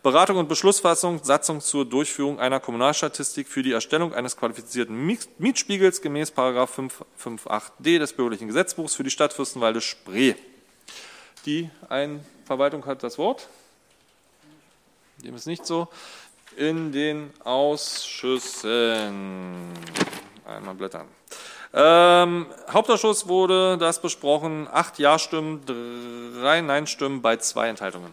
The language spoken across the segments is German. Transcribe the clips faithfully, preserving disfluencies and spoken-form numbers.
Beratung und Beschlussfassung, Satzung zur Durchführung einer Kommunalstatistik für die Erstellung eines qualifizierten Mietspiegels gemäß Paragraph fünf fünf acht d des Bürgerlichen Gesetzbuchs für die Stadt Fürstenwalde-Spree. Die Verwaltung hat das Wort. Dem ist nicht so. In den Ausschüssen. Einmal blättern. Ähm, Hauptausschuss wurde das besprochen. Acht Ja-Stimmen, drei Nein-Stimmen bei zwei Enthaltungen.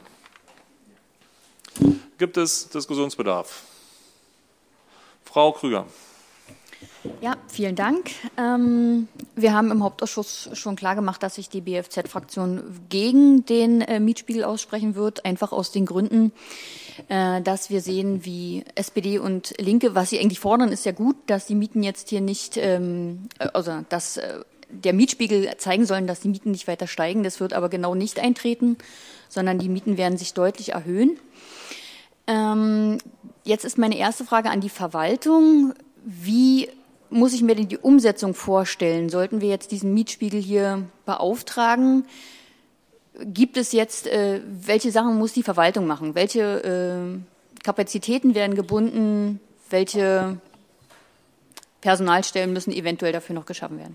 Gibt es Diskussionsbedarf? Frau Krüger. Ja, vielen Dank. Ähm, wir haben im Hauptausschuss schon klargemacht, dass sich die B F Z-Fraktion gegen den äh, Mietspiegel aussprechen wird, einfach aus den Gründen, äh, dass wir sehen, wie S P D und Linke, was sie eigentlich fordern, ist ja gut, dass die Mieten jetzt hier nicht, ähm, also dass äh, der Mietspiegel zeigen sollen, dass die Mieten nicht weiter steigen. Das wird aber genau nicht eintreten, sondern die Mieten werden sich deutlich erhöhen. Ähm, jetzt ist meine erste Frage an die Verwaltung. Wie muss ich mir denn die Umsetzung vorstellen? Sollten wir jetzt diesen Mietspiegel hier beauftragen? Gibt es jetzt, äh, welche Sachen muss die Verwaltung machen? Welche äh, Kapazitäten werden gebunden? Welche Personalstellen müssen eventuell dafür noch geschaffen werden?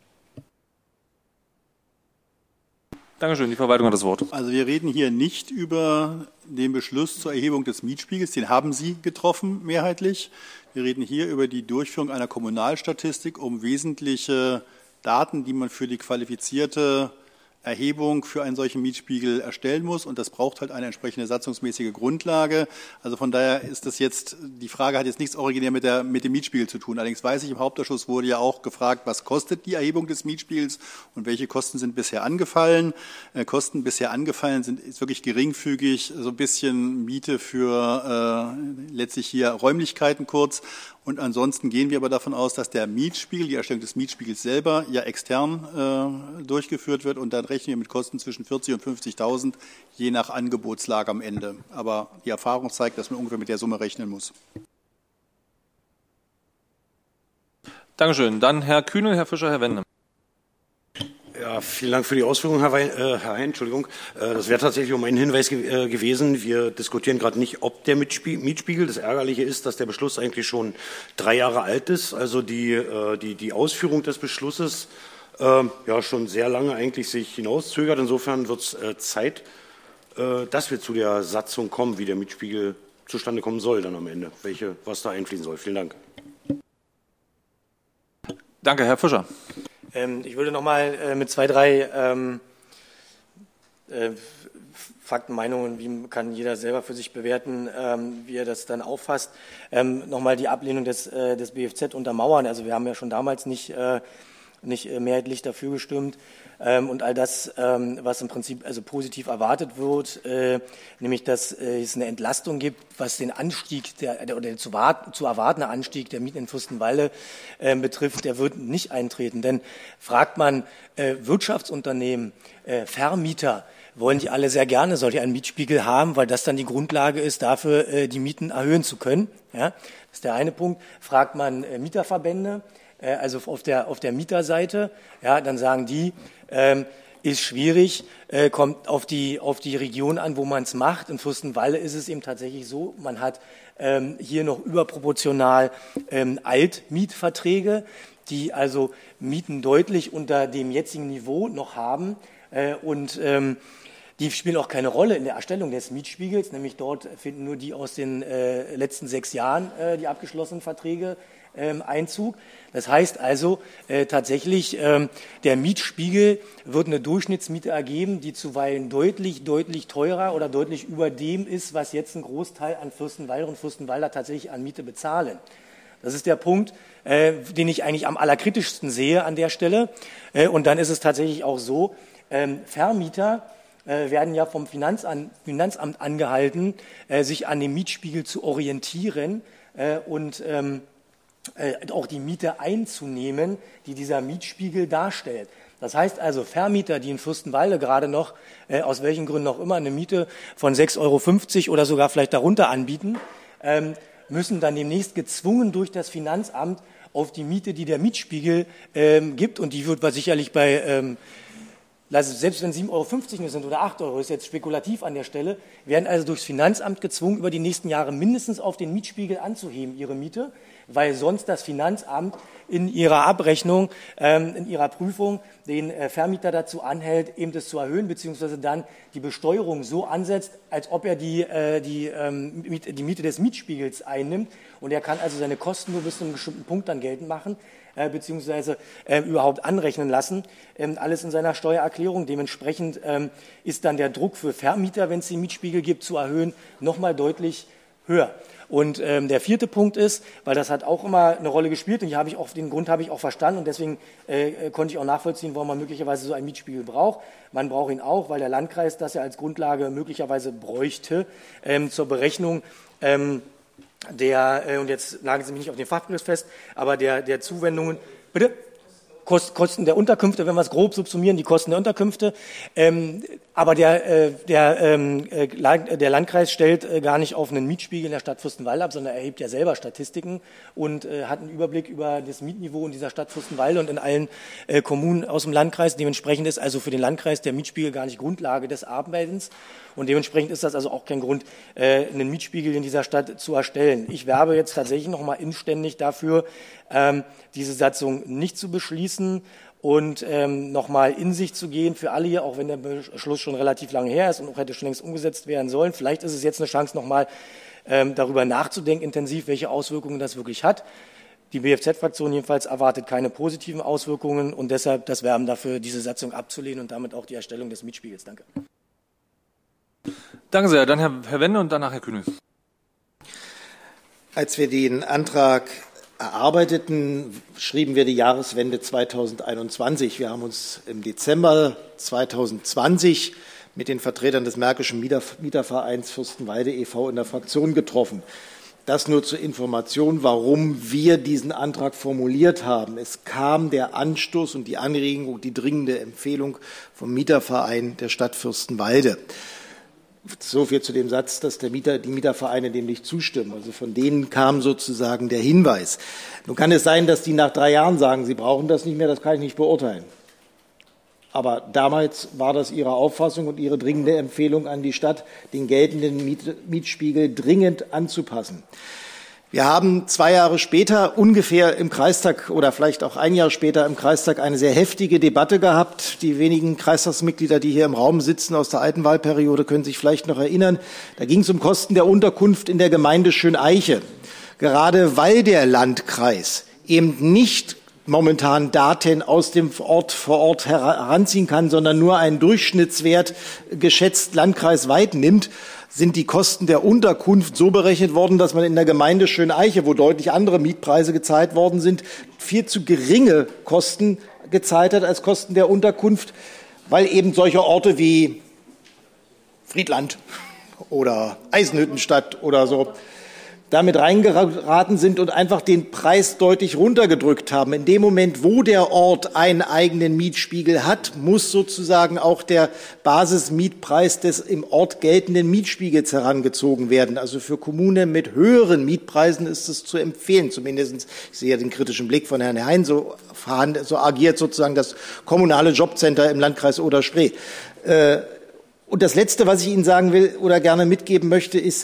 Dankeschön. Die Verwaltung hat das Wort. Also wir reden hier nicht über den Beschluss zur Erhebung des Mietspiegels. Den haben Sie getroffen, mehrheitlich. Wir reden hier über die Durchführung einer Kommunalstatistik, um wesentliche Daten, die man für die qualifizierte Erhebung für einen solchen Mietspiegel erstellen muss. Und das braucht halt eine entsprechende satzungsmäßige Grundlage. Also von daher ist das jetzt, die Frage hat jetzt nichts originär mit, der, mit dem Mietspiegel zu tun. Allerdings weiß ich, im Hauptausschuss wurde ja auch gefragt, was kostet die Erhebung des Mietspiegels und welche Kosten sind bisher angefallen. Äh, Kosten bisher angefallen sind ist wirklich geringfügig, so ein bisschen Miete für äh, letztlich hier Räumlichkeiten kurz. Und ansonsten gehen wir aber davon aus, dass der Mietspiegel, die Erstellung des Mietspiegels selber ja extern äh, durchgeführt wird und dann rechnen wir mit Kosten zwischen vierzig und fünfzigtausend, je nach Angebotslage am Ende. Aber die Erfahrung zeigt, dass man ungefähr mit der Summe rechnen muss. Dankeschön. Dann Herr Kühnel, Herr Fischer, Herr Wende. Ja, vielen Dank für die Ausführungen, Herr, Wein, äh, Herr Hein. Entschuldigung. Äh, das wäre tatsächlich um einen Hinweis ge äh, gewesen. Wir diskutieren gerade nicht, ob der Mietspie Mietspiegel. Das Ärgerliche ist, dass der Beschluss eigentlich schon drei Jahre alt ist. Also die, äh, die, die Ausführung des Beschlusses äh, ja schon sehr lange eigentlich sich hinauszögert. Insofern wird es äh, Zeit, äh, dass wir zu der Satzung kommen, wie der Mietspiegel zustande kommen soll dann am Ende, welche, was da einfließen soll. Vielen Dank. Danke, Herr Fischer. Ähm, ich würde noch mal äh, mit zwei, drei ähm, äh, Fakten, Meinungen, wie kann jeder selber für sich bewerten, ähm, wie er das dann auffasst, ähm, noch mal die Ablehnung des, äh, des B F Z untermauern. Also wir haben ja schon damals nicht, äh, nicht äh, mehrheitlich dafür gestimmt. Ähm, und all das, ähm, was im Prinzip also positiv erwartet wird, äh, nämlich dass äh, es eine Entlastung gibt, was den Anstieg der, der oder den zu, warten, zu erwartende Anstieg der Mieten in Fürstenwalde äh, betrifft, der wird nicht eintreten. Denn fragt man äh, Wirtschaftsunternehmen, äh, Vermieter, wollen die alle sehr gerne solch einen Mietspiegel haben, weil das dann die Grundlage ist, dafür äh, die Mieten erhöhen zu können. Ja, das ist der eine Punkt. Fragt man äh, Mieterverbände, äh, also auf der, auf der Mieterseite, ja, dann sagen die, ähm, ist schwierig, äh, kommt auf die, auf die Region an, wo man es macht. In Fürstenwalde ist es eben tatsächlich so, man hat ähm, hier noch überproportional ähm, Altmietverträge, die also Mieten deutlich unter dem jetzigen Niveau noch haben äh, und ähm, die spielen auch keine Rolle in der Erstellung des Mietspiegels, nämlich dort finden nur die aus den äh, letzten sechs Jahren äh, die abgeschlossenen Verträge ähm, Einzug. Das heißt also äh, tatsächlich, ähm, der Mietspiegel wird eine Durchschnittsmiete ergeben, die zuweilen deutlich, deutlich teurer oder deutlich über dem ist, was jetzt ein Großteil an Fürstenwalder und Fürstenwalder tatsächlich an Miete bezahlen. Das ist der Punkt, äh, den ich eigentlich am allerkritischsten sehe an der Stelle. Äh, und dann ist es tatsächlich auch so, ähm, Vermieter äh, werden ja vom Finanzan Finanzamt angehalten, äh, sich an dem Mietspiegel zu orientieren äh, und ähm, äh, auch die Miete einzunehmen, die dieser Mietspiegel darstellt. Das heißt also, Vermieter, die in Fürstenwalde gerade noch, äh, aus welchen Gründen auch immer, eine Miete von sechs Euro fünfzig oder sogar vielleicht darunter anbieten, ähm, müssen dann demnächst gezwungen durch das Finanzamt auf die Miete, die der Mietspiegel ähm, gibt, und die wird sicherlich bei ähm, also selbst wenn sieben Euro fünfzig nur sind oder acht Euro, ist jetzt spekulativ an der Stelle, werden also durchs Finanzamt gezwungen, über die nächsten Jahre mindestens auf den Mietspiegel anzuheben, ihre Miete, weil sonst das Finanzamt in ihrer Abrechnung, ähm, in ihrer Prüfung den äh, Vermieter dazu anhält, eben das zu erhöhen, beziehungsweise dann die Besteuerung so ansetzt, als ob er die, äh, die, ähm, die Miete des Mietspiegels einnimmt. Und er kann also seine Kosten nur bis zu einem bestimmten Punkt dann geltend machen, äh, beziehungsweise äh, überhaupt anrechnen lassen. Ähm, alles in seiner Steuererklärung. Dementsprechend ähm, ist dann der Druck für Vermieter, wenn es den Mietspiegel gibt, zu erhöhen, nochmal deutlich höher. Und ähm, der vierte Punkt ist, weil das hat auch immer eine Rolle gespielt und hier habe ich auch, den Grund habe ich auch verstanden und deswegen äh, konnte ich auch nachvollziehen, warum man möglicherweise so einen Mietspiegel braucht. Man braucht ihn auch, weil der Landkreis das ja als Grundlage möglicherweise bräuchte ähm, zur Berechnung ähm, der, äh, und jetzt nageln Sie mich nicht auf den Fachbegriff fest, aber der, der Zuwendungen, bitte? Kosten der Unterkünfte, wenn wir es grob subsumieren, die Kosten der Unterkünfte. Ähm, aber der, äh, der, ähm, äh, der Landkreis stellt äh, gar nicht auf einen Mietspiegel in der Stadt Fürstenwalde ab, sondern erhebt ja selber Statistiken und äh, hat einen Überblick über das Mietniveau in dieser Stadt Fürstenwalde und in allen äh, Kommunen aus dem Landkreis. Dementsprechend ist also für den Landkreis der Mietspiegel gar nicht Grundlage des Arbeitens. Und dementsprechend ist das also auch kein Grund, äh, einen Mietspiegel in dieser Stadt zu erstellen. Ich werbe jetzt tatsächlich noch mal inständig dafür, ähm, diese Satzung nicht zu beschließen und ähm, noch mal in sich zu gehen für alle hier, auch wenn der Beschluss schon relativ lange her ist und auch hätte schon längst umgesetzt werden sollen. Vielleicht ist es jetzt eine Chance, noch mal ähm, darüber nachzudenken, intensiv, welche Auswirkungen das wirklich hat. Die B F Z-Fraktion jedenfalls erwartet keine positiven Auswirkungen und deshalb das Werben dafür, diese Satzung abzulehnen und damit auch die Erstellung des Mietspiegels. Danke. Danke sehr. Dann Herr, Herr Wende und danach Herr Kühne. Als wir den Antrag erarbeiteten, schrieben wir die Jahreswende zweitausendeinundzwanzig. Wir haben uns im Dezember zweitausendzwanzig mit den Vertretern des Märkischen Mieter, Mietervereins Fürstenwalde e V in der Fraktion getroffen. Das nur zur Information, warum wir diesen Antrag formuliert haben. Es kam der Anstoß und die Anregung, die dringende Empfehlung vom Mieterverein der Stadt Fürstenwalde. So viel zu dem Satz, dass der Mieter, die Mietervereine dem nicht zustimmen. Also von denen kam sozusagen der Hinweis. Nun kann es sein, dass die nach drei Jahren sagen, sie brauchen das nicht mehr, das kann ich nicht beurteilen. Aber damals war das ihre Auffassung und ihre dringende Empfehlung an die Stadt, den geltenden Miet, Mietspiegel dringend anzupassen. Wir haben zwei Jahre später ungefähr im Kreistag oder vielleicht auch ein Jahr später im Kreistag eine sehr heftige Debatte gehabt. Die wenigen Kreistagsmitglieder, die hier im Raum sitzen aus der alten Wahlperiode, können sich vielleicht noch erinnern. Da ging es um Kosten der Unterkunft in der Gemeinde Schöneiche. Gerade weil der Landkreis eben nicht momentan Daten aus dem Ort vor Ort heranziehen kann, sondern nur einen Durchschnittswert geschätzt landkreisweit nimmt, sind die Kosten der Unterkunft so berechnet worden, dass man in der Gemeinde Schöneiche, wo deutlich andere Mietpreise gezahlt worden sind, viel zu geringe Kosten gezahlt hat als Kosten der Unterkunft, weil eben solche Orte wie Friedland oder Eisenhüttenstadt oder so damit reingeraten sind und einfach den Preis deutlich runtergedrückt haben. In dem Moment, wo der Ort einen eigenen Mietspiegel hat, muss sozusagen auch der Basismietpreis des im Ort geltenden Mietspiegels herangezogen werden. Also für Kommunen mit höheren Mietpreisen ist es zu empfehlen, zumindest, ich sehe ja den kritischen Blick von Herrn Hein, so, so agiert sozusagen das kommunale Jobcenter im Landkreis Oder-Spree. Und das Letzte, was ich Ihnen sagen will oder gerne mitgeben möchte, ist,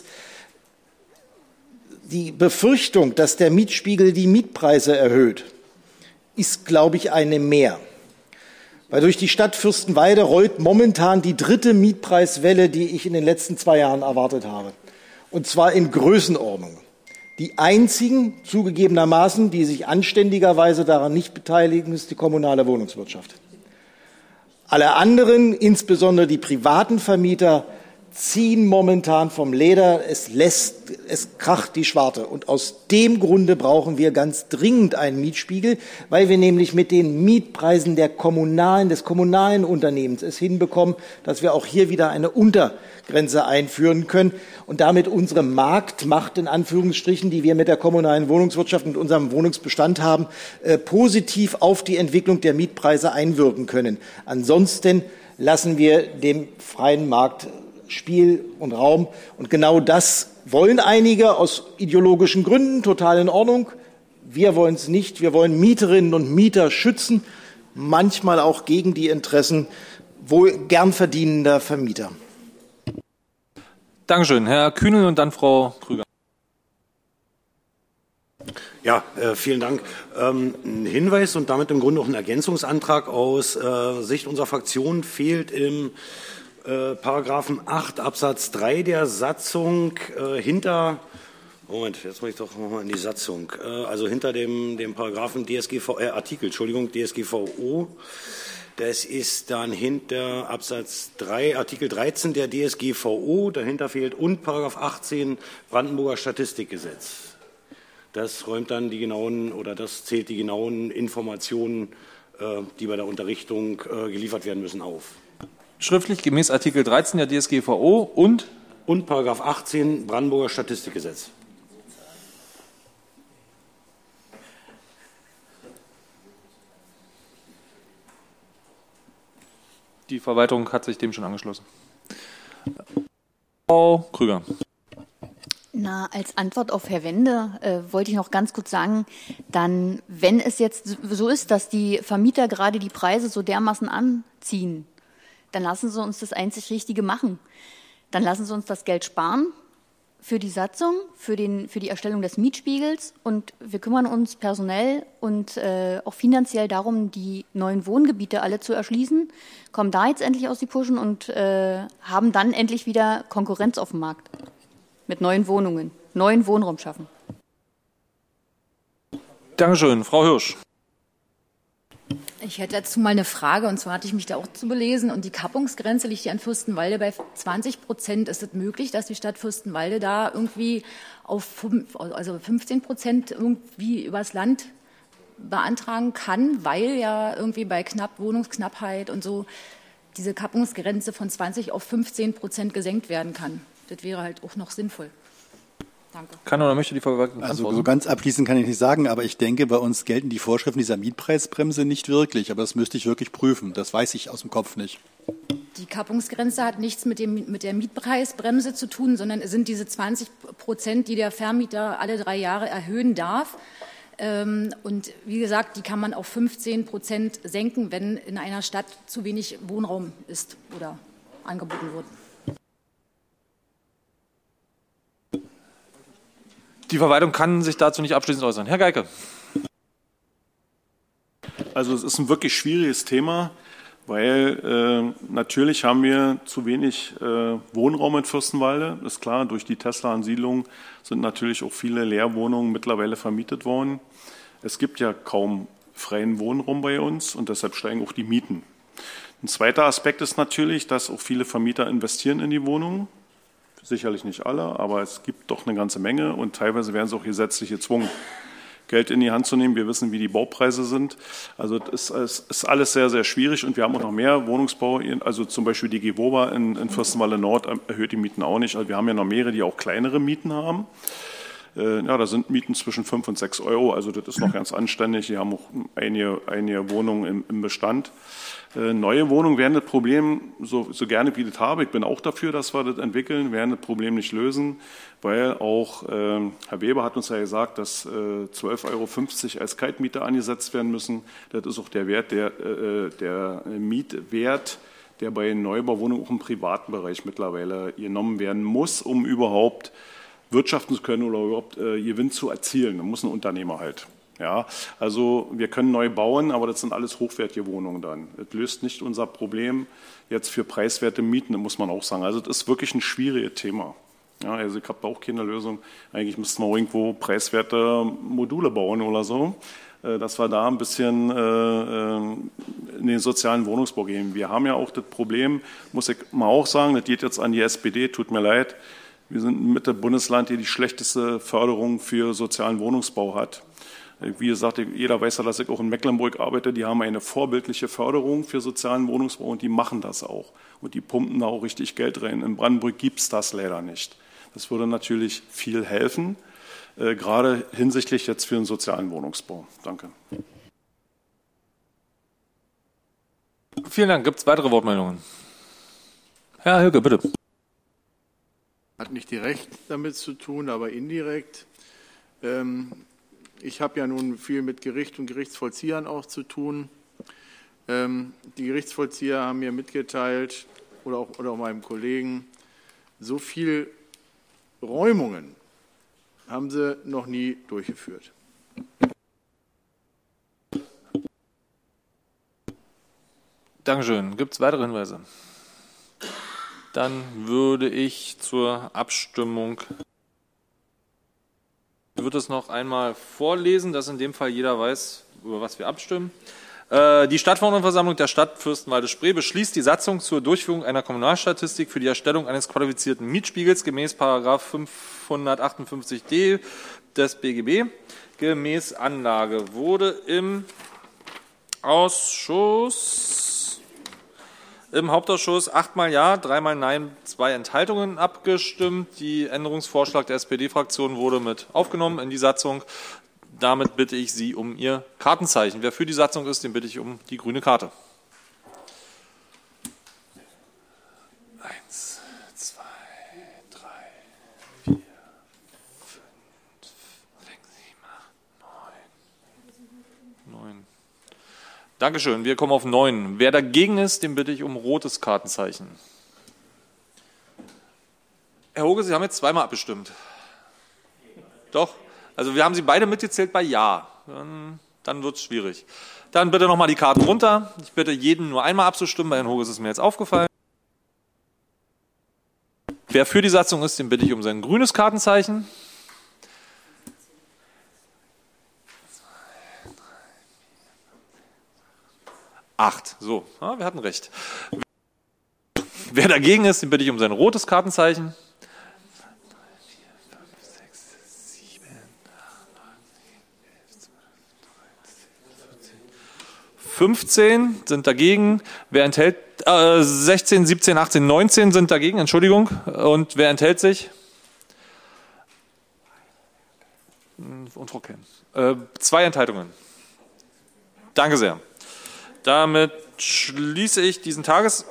die Befürchtung, dass der Mietspiegel die Mietpreise erhöht, ist, glaube ich, eine mehr. Weil durch die Stadt Fürstenwalde rollt momentan die dritte Mietpreiswelle, die ich in den letzten zwei Jahren erwartet habe. Und zwar in Größenordnung. Die einzigen, zugegebenermaßen, die sich anständigerweise daran nicht beteiligen, ist die kommunale Wohnungswirtschaft. Alle anderen, insbesondere die privaten Vermieter, ziehen momentan vom Leder, es lässt, es kracht die Schwarte. Und aus dem Grunde brauchen wir ganz dringend einen Mietspiegel, weil wir nämlich mit den Mietpreisen der kommunalen, des kommunalen Unternehmens es hinbekommen, dass wir auch hier wieder eine Untergrenze einführen können und damit unsere Marktmacht in Anführungsstrichen, die wir mit der kommunalen Wohnungswirtschaft und unserem Wohnungsbestand haben, äh, positiv auf die Entwicklung der Mietpreise einwirken können. Ansonsten lassen wir dem freien Markt Spiel und Raum. Und genau das wollen einige aus ideologischen Gründen, total in Ordnung. Wir wollen es nicht. Wir wollen Mieterinnen und Mieter schützen, manchmal auch gegen die Interessen wohl gern verdienender Vermieter. Dankeschön. Herr Kühnel und dann Frau Krüger. Ja, äh, vielen Dank. Ähm, ein Hinweis und damit im Grunde auch ein Ergänzungsantrag aus äh, Sicht unserer Fraktion fehlt im äh, Paragraphen acht Absatz drei der Satzung äh, hinter, Moment, jetzt muss ich doch nochmal in die Satzung, äh, also hinter dem, dem Paragraphen D S G V, äh, Artikel, Entschuldigung, D S G V O. Das ist dann hinter Absatz drei, Artikel dreizehn der D S G V O, dahinter fehlt und Paragraph achtzehn Brandenburger Statistikgesetz. Das räumt dann die genauen oder das zählt die genauen Informationen, äh, die bei der Unterrichtung äh, geliefert werden müssen, auf. Schriftlich gemäß Artikel dreizehn der D S G V O und? Und Paragraph achtzehn Brandenburger Statistikgesetz. Die Verwaltung hat sich dem schon angeschlossen. Frau Krüger. Na, als Antwort auf Herr Wende äh, wollte ich noch ganz kurz sagen, dann, wenn es jetzt so ist, dass die Vermieter gerade die Preise so dermaßen anziehen, dann lassen Sie uns das einzig Richtige machen. Dann lassen Sie uns das Geld sparen für die Satzung, für, den, für die Erstellung des Mietspiegels und wir kümmern uns personell und äh, auch finanziell darum, die neuen Wohngebiete alle zu erschließen, kommen da jetzt endlich aus die Puschen und äh, haben dann endlich wieder Konkurrenz auf dem Markt. Mit neuen Wohnungen, neuen Wohnraum schaffen. Dankeschön. Frau Hirsch. Ich hätte dazu mal eine Frage, und zwar hatte ich mich da auch zu belesen. Und die Kappungsgrenze liegt ja in Fürstenwalde bei zwanzig Prozent. Ist es möglich, dass die Stadt Fürstenwalde da irgendwie auf also fünfzehn Prozent irgendwie übers Land beantragen kann, weil ja irgendwie bei Knapp Wohnungsknappheit und so diese Kappungsgrenze von zwanzig auf fünfzehn Prozent gesenkt werden kann? Das wäre halt auch noch sinnvoll. Danke. Kann oder möchte die Verwaltung Also antworten? so ganz abschließend kann ich nicht sagen, aber ich denke, bei uns gelten die Vorschriften dieser Mietpreisbremse nicht wirklich. Aber das müsste ich wirklich prüfen. Das weiß ich aus dem Kopf nicht. Die Kappungsgrenze hat nichts mit, dem, mit der Mietpreisbremse zu tun, sondern es sind diese zwanzig Prozent, die der Vermieter alle drei Jahre erhöhen darf. Und wie gesagt, die kann man auf fünfzehn Prozent senken, wenn in einer Stadt zu wenig Wohnraum ist oder angeboten wird. Die Verwaltung kann sich dazu nicht abschließend äußern. Herr Geike. Also es ist ein wirklich schwieriges Thema, weil äh, natürlich haben wir zu wenig äh, Wohnraum in Fürstenwalde. Ist klar, durch die Tesla-Ansiedlung sind natürlich auch viele Leerwohnungen mittlerweile vermietet worden. Es gibt ja kaum freien Wohnraum bei uns und deshalb steigen auch die Mieten. Ein zweiter Aspekt ist natürlich, dass auch viele Vermieter investieren in die Wohnungen. Sicherlich nicht alle, aber es gibt doch eine ganze Menge und teilweise werden sie auch gesetzlich gezwungen, Geld in die Hand zu nehmen. Wir wissen, wie die Baupreise sind. Also das ist, ist alles sehr, sehr schwierig und wir haben auch noch mehr Wohnungsbau. Also zum Beispiel die Gewoba in, in Fürstenwalde Nord erhöht die Mieten auch nicht. Also wir haben ja noch mehrere, die auch kleinere Mieten haben. Ja, da sind Mieten zwischen fünf und sechs Euro. Also das ist noch ganz anständig. Die haben auch einige, einige Wohnungen im, im Bestand. Neue Wohnungen werden das Problem, so, so gerne wie ich das habe, ich bin auch dafür, dass wir das entwickeln, werden das Problem nicht lösen, weil auch äh, Herr Weber hat uns ja gesagt, dass äh, zwölf Euro fünfzig als Kaltmiete angesetzt werden müssen. Das ist auch der Wert, der, äh, der Mietwert, der bei Neubauwohnungen auch im privaten Bereich mittlerweile genommen werden muss, um überhaupt wirtschaften zu können oder überhaupt äh, Gewinn zu erzielen. Da muss ein Unternehmer halt. Ja, also wir können neu bauen, aber das sind alles hochwertige Wohnungen dann. Das löst nicht unser Problem jetzt für preiswerte Mieten, muss man auch sagen. Also das ist wirklich ein schwieriges Thema. Ja, also ich habe da auch keine Lösung. Eigentlich müssten wir irgendwo preiswerte Module bauen oder so, dass wir da ein bisschen in den sozialen Wohnungsbau gehen. Wir haben ja auch das Problem, muss ich mal auch sagen, das geht jetzt an die S P D, tut mir leid, wir sind mit dem Bundesland, die die schlechteste Förderung für sozialen Wohnungsbau hat. Wie gesagt, jeder weiß ja, dass ich auch in Mecklenburg arbeite. Die haben eine vorbildliche Förderung für sozialen Wohnungsbau und die machen das auch. Und die pumpen da auch richtig Geld rein. In Brandenburg gibt es das leider nicht. Das würde natürlich viel helfen, äh, gerade hinsichtlich jetzt für den sozialen Wohnungsbau. Danke. Vielen Dank. Gibt es weitere Wortmeldungen? Herr Höcke, bitte. Hat nicht direkt damit zu tun, aber indirekt. Ähm, Ich habe ja nun viel mit Gericht und Gerichtsvollziehern auch zu tun. Ähm, die Gerichtsvollzieher haben mir mitgeteilt, oder auch, oder auch meinem Kollegen, so viel Räumungen haben sie noch nie durchgeführt. Dankeschön. Gibt es weitere Hinweise? Dann würde ich zur Abstimmung. Ich würde es noch einmal vorlesen, dass in dem Fall jeder weiß, über was wir abstimmen. Die Stadtverordnetenversammlung der Stadt Fürstenwalde-Spree beschließt die Satzung zur Durchführung einer Kommunalstatistik für die Erstellung eines qualifizierten Mietspiegels gemäß Paragraph fünfhundertachtundfünfzig d des B G B. Gemäß Anlage wurde im Ausschuss, im Hauptausschuss achtmal Ja, dreimal Nein, zwei Enthaltungen abgestimmt. Die Änderungsvorschlag der S P D-Fraktion wurde mit aufgenommen in die Satzung. Damit bitte ich Sie um Ihr Kartenzeichen. Wer für die Satzung ist, den bitte ich um die grüne Karte. Eins, zwei, drei, vier, fünf, sechs, sieben, acht, neun. Neun. Dankeschön. Wir kommen auf neun. Wer dagegen ist, den bitte ich um rotes Kartenzeichen. Herr Hoge, Sie haben jetzt zweimal abgestimmt. Doch? Also wir haben Sie beide mitgezählt bei Ja. Dann, dann wird es schwierig. Dann bitte nochmal die Karten runter. Ich bitte jeden nur einmal abzustimmen. Bei Herrn Hoge ist es mir jetzt aufgefallen. Wer für die Satzung ist, den bitte ich um sein grünes Kartenzeichen. Acht. So, ja, wir hatten recht. Wer dagegen ist, den bitte ich um sein rotes Kartenzeichen. fünfzehn sind dagegen, wer enthält, äh, sechzehn, siebzehn, achtzehn, neunzehn sind dagegen, Entschuldigung, und wer enthält sich? Und Frau Ken. Äh, zwei Enthaltungen. Danke sehr. Damit schließe ich diesen Tages